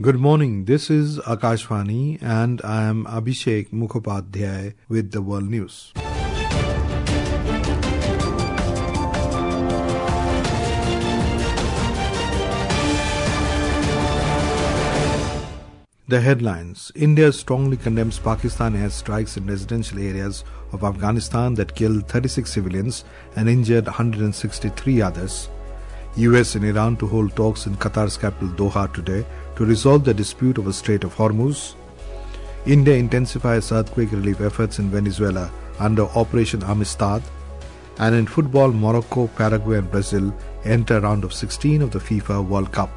Good morning. This is Akashvani and I am Abhishek Mukhopadhyay with the World News. The headlines. India strongly condemns Pakistan airstrikes in residential areas of Afghanistan that killed 36 civilians and injured 163 others. US and Iran to hold talks in Qatar's capital Doha today to resolve the dispute over Strait of Hormuz. India intensifies earthquake relief efforts in Venezuela under Operation Amistad. And in football, Morocco, Paraguay and Brazil enter round of 16 of the FIFA World Cup.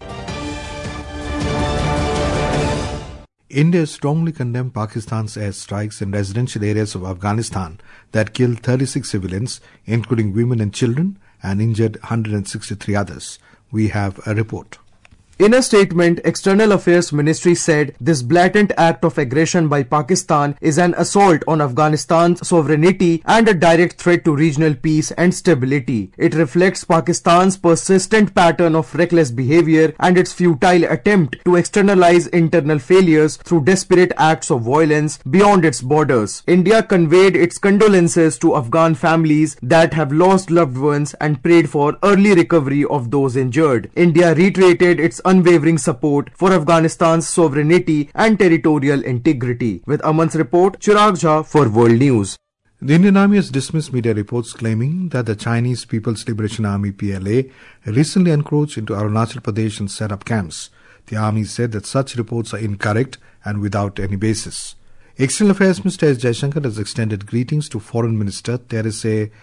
India strongly condemned Pakistan's airstrikes in residential areas of Afghanistan that killed 36 civilians, including women and children, and injured 163 others. We have a report. In a statement, External Affairs Ministry said this blatant act of aggression by Pakistan is an assault on Afghanistan's sovereignty and a direct threat to regional peace and stability. It reflects Pakistan's persistent pattern of reckless behavior and its futile attempt to externalize internal failures through desperate acts of violence beyond its borders. India conveyed its condolences to Afghan families that have lost loved ones and prayed for early recovery of those injured. India reiterated its unwavering support for Afghanistan's sovereignty and territorial integrity. With Aman's report, Chirag Jha for World News. The Indian Army has dismissed media reports claiming that the Chinese People's Liberation Army PLA recently encroached into Arunachal Pradesh and set up camps. The army said that such reports are incorrect and without any basis. External Affairs Minister S. Jaishankar has extended greetings to Foreign Minister Therese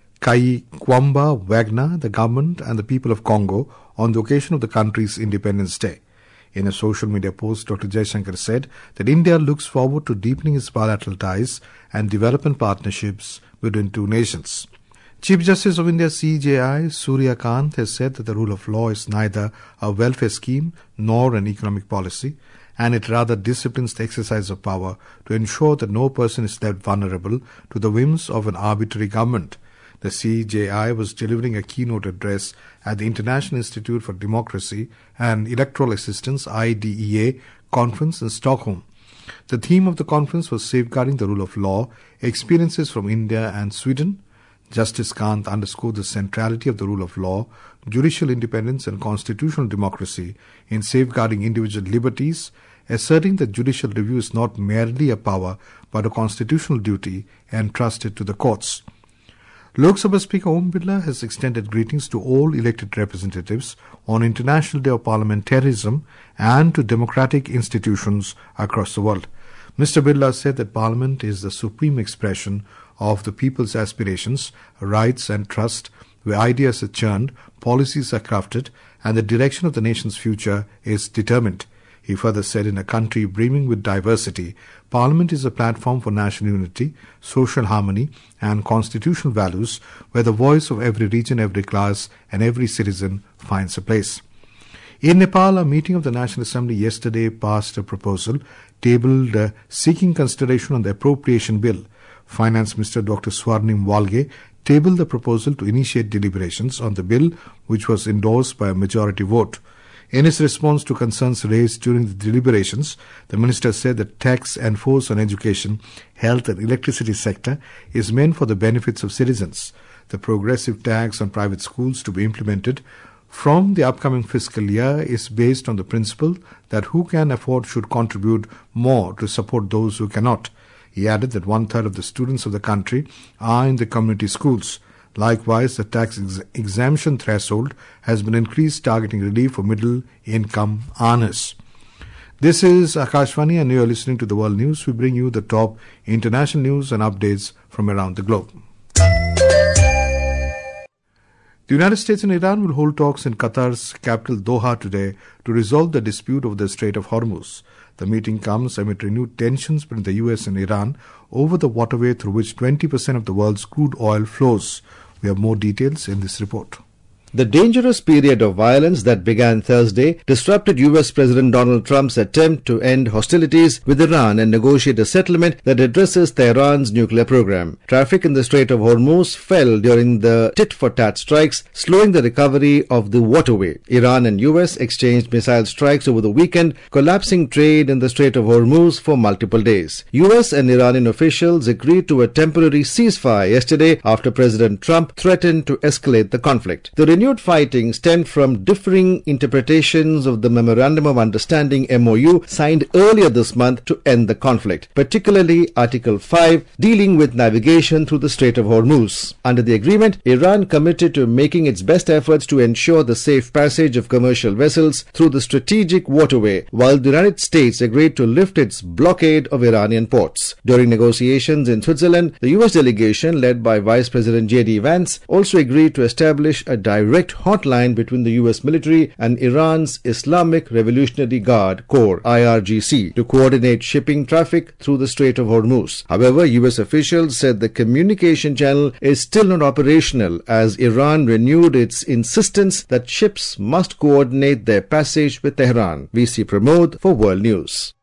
Kwamba Wagner, the government and the people of Congo on the occasion of the country's Independence Day. In a social media post, Dr. Jaishankar said that India looks forward to deepening its bilateral ties and development partnerships between two nations. Chief Justice of India CJI Surya Kant has said that the rule of law is neither a welfare scheme nor an economic policy, and it rather disciplines the exercise of power to ensure that no person is left vulnerable to the whims of an arbitrary government. The CJI was delivering a keynote address at the International Institute for Democracy and Electoral Assistance IDEA conference in Stockholm. The theme of the conference was Safeguarding the Rule of Law, Experiences from India and Sweden. Justice Kant underscored the centrality of the rule of law, judicial independence and constitutional democracy in safeguarding individual liberties, asserting that judicial review is not merely a power but a constitutional duty entrusted to the courts. Lok Sabha Speaker Om Birla has extended greetings to all elected representatives on International Day of Parliamentarism and to democratic institutions across the world. Mr. Birla said that Parliament is the supreme expression of the people's aspirations, rights and trust, where ideas are churned, policies are crafted, and the direction of the nation's future is determined. He further said, in a country brimming with diversity, Parliament is a platform for national unity, social harmony and constitutional values where the voice of every region, every class and every citizen finds a place. In Nepal, a meeting of the National Assembly yesterday passed a proposal tabled seeking consideration on the appropriation bill. Finance Minister Dr. Swarnim Walge tabled the proposal to initiate deliberations on the bill, which was endorsed by a majority vote. In his response to concerns raised during the deliberations, the minister said that tax enforced on education, health and electricity sector is meant for the benefits of citizens. The progressive tax on private schools to be implemented from the upcoming fiscal year is based on the principle that who can afford should contribute more to support those who cannot. He added that 1/3 of the students of the country are in the community schools. Likewise, the tax exemption threshold has been increased, targeting relief for middle-income earners. This is Akashvani and you are listening to the World News. We bring you the top international news and updates from around the globe. The United States and Iran will hold talks in Qatar's capital Doha today to resolve the dispute over the Strait of Hormuz. The meeting comes amid renewed tensions between the US and Iran over the waterway through which 20% of the world's crude oil flows. We have more details in this report. The dangerous period of violence that began Thursday disrupted US President Donald Trump's attempt to end hostilities with Iran and negotiate a settlement that addresses Tehran's nuclear program. Traffic in the Strait of Hormuz fell during the tit-for-tat strikes, slowing the recovery of the waterway. Iran and US exchanged missile strikes over the weekend, collapsing trade in the Strait of Hormuz for multiple days. US and Iranian officials agreed to a temporary ceasefire yesterday after President Trump threatened to escalate the conflict. The renewed fighting stemmed from differing interpretations of the Memorandum of Understanding MOU signed earlier this month to end the conflict, particularly Article 5 dealing with navigation through the Strait of Hormuz. Under the agreement, Iran committed to making its best efforts to ensure the safe passage of commercial vessels through the strategic waterway, while the United States agreed to lift its blockade of Iranian ports. During negotiations in Switzerland, the US delegation led by Vice President J.D. Vance also agreed to establish a direct hotline between the US military and Iran's Islamic Revolutionary Guard Corps (IRGC) to coordinate shipping traffic through the Strait of Hormuz. However, US officials said the communication channel is still not operational as Iran renewed its insistence that ships must coordinate their passage with Tehran. VC Pramod for World News.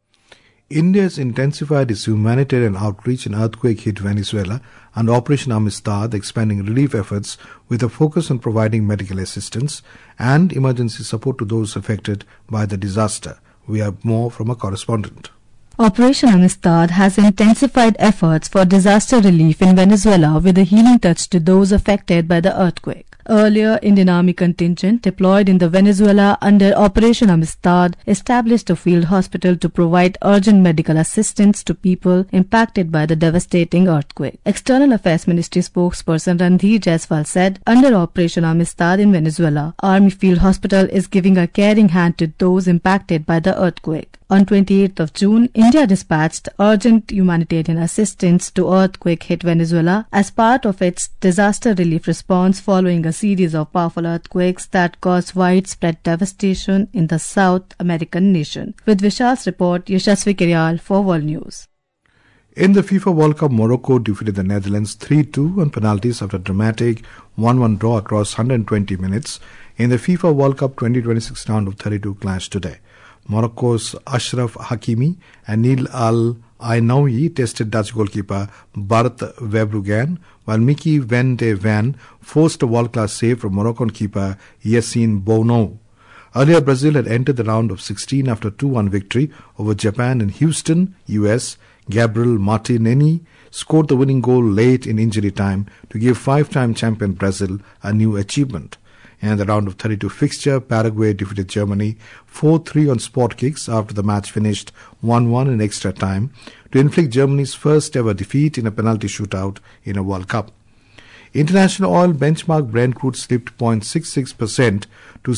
India has intensified its humanitarian outreach in earthquake-hit Venezuela and Operation Amistad, expanding relief efforts with a focus on providing medical assistance and emergency support to those affected by the disaster. We have more from a correspondent. Operation Amistad has intensified efforts for disaster relief in Venezuela with a healing touch to those affected by the earthquake. Earlier, Indian Army contingent deployed in the Venezuela under Operation Amistad established a field hospital to provide urgent medical assistance to people impacted by the devastating earthquake. External Affairs Ministry spokesperson Randhir Jaiswal said, under Operation Amistad in Venezuela, Army Field Hospital is giving a caring hand to those impacted by the earthquake. On 28th of June, India dispatched urgent humanitarian assistance to earthquake-hit Venezuela as part of its disaster relief response following a series of powerful earthquakes that caused widespread devastation in the South American nation. With Vishal's report, Yashasvi Kiryal for World News. In the FIFA World Cup, Morocco defeated the Netherlands 3-2 on penalties after a dramatic 1-1 draw across 120 minutes in the FIFA World Cup 2026 round of 32 clash today. Morocco's Ashraf Hakimi and Neil Al-Ainaoui tested Dutch goalkeeper Bart Verbruggen, while Mickey van de Ven forced a world-class save from Moroccan keeper Yassine Bounou. Earlier, Brazil had entered the round of 16 after a 2-1 victory over Japan in Houston, US. Gabriel Martinelli scored the winning goal late in injury time to give five-time champion Brazil a new achievement. In the round of 32 fixture, Paraguay defeated Germany 4-3 on sport kicks after the match finished 1-1 in extra time to inflict Germany's first ever defeat in a penalty shootout in a World Cup. International oil benchmark Brent crude slipped 0.66% to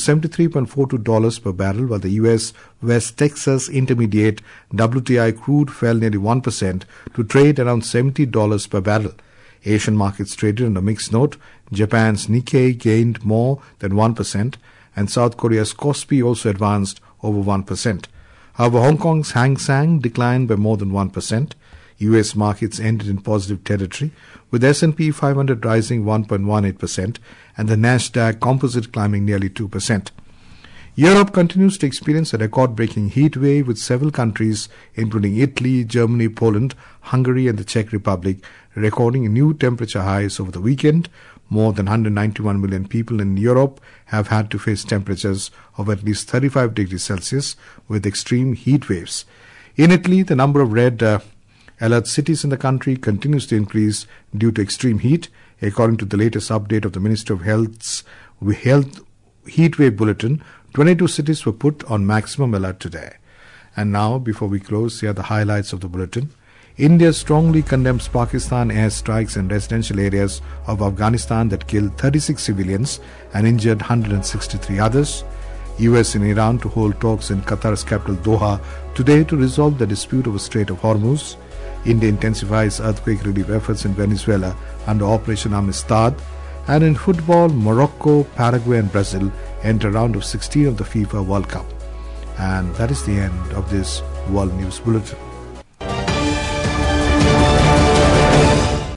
$73.42 per barrel, while the U.S. West Texas Intermediate WTI crude fell nearly 1% to trade around $70 per barrel. Asian markets traded on a mixed note. Japan's Nikkei gained more than 1%, and South Korea's Kospi also advanced over 1%. However, Hong Kong's Hang Seng declined by more than 1%. US markets ended in positive territory, with S&P 500 rising 1.18% and the Nasdaq Composite climbing nearly 2%. Europe continues to experience a record-breaking heat wave, with several countries, including Italy, Germany, Poland, Hungary and the Czech Republic, recording new temperature highs over the weekend. More than 191 million people in Europe have had to face temperatures of at least 35 degrees Celsius with extreme heat waves. In Italy, the number of red alert cities in the country continues to increase due to extreme heat. According to the latest update of the Ministry of Health's heat wave bulletin, 22 cities were put on maximum alert today. And now, before we close, here are the highlights of the bulletin. India strongly condemns Pakistan airstrikes in residential areas of Afghanistan that killed 36 civilians and injured 163 others. US and Iran to hold talks in Qatar's capital Doha today to resolve the dispute over Strait of Hormuz. India intensifies earthquake relief efforts in Venezuela under Operation Amistad. And in football, Morocco, Paraguay and Brazil enter round of 16 of the FIFA World Cup. And that is the end of this World News Bulletin.